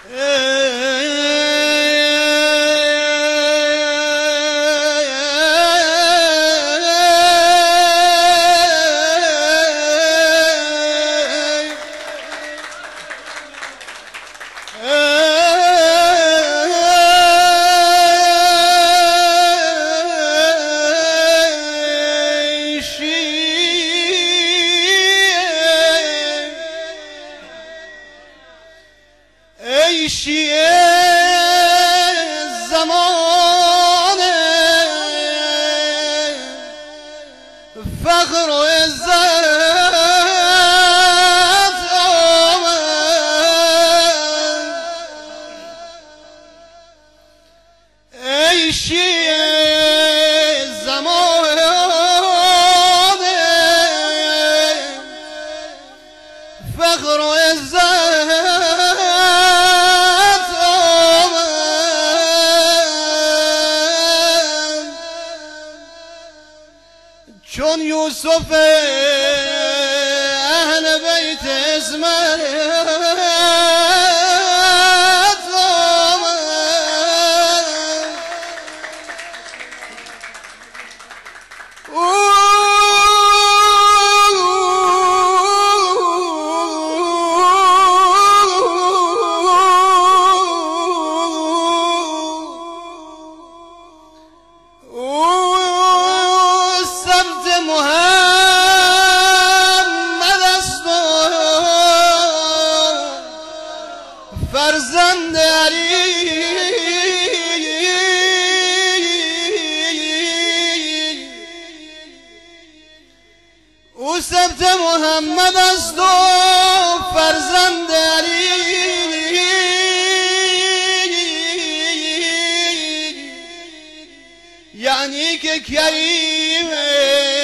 فخر و عزت آمد، ای شیعه زمان فخر و عزت چون یوسف اهل بیت اسمت آمد، فرزند علی او سبت محمد است و فرزند علی، یعنی که کریم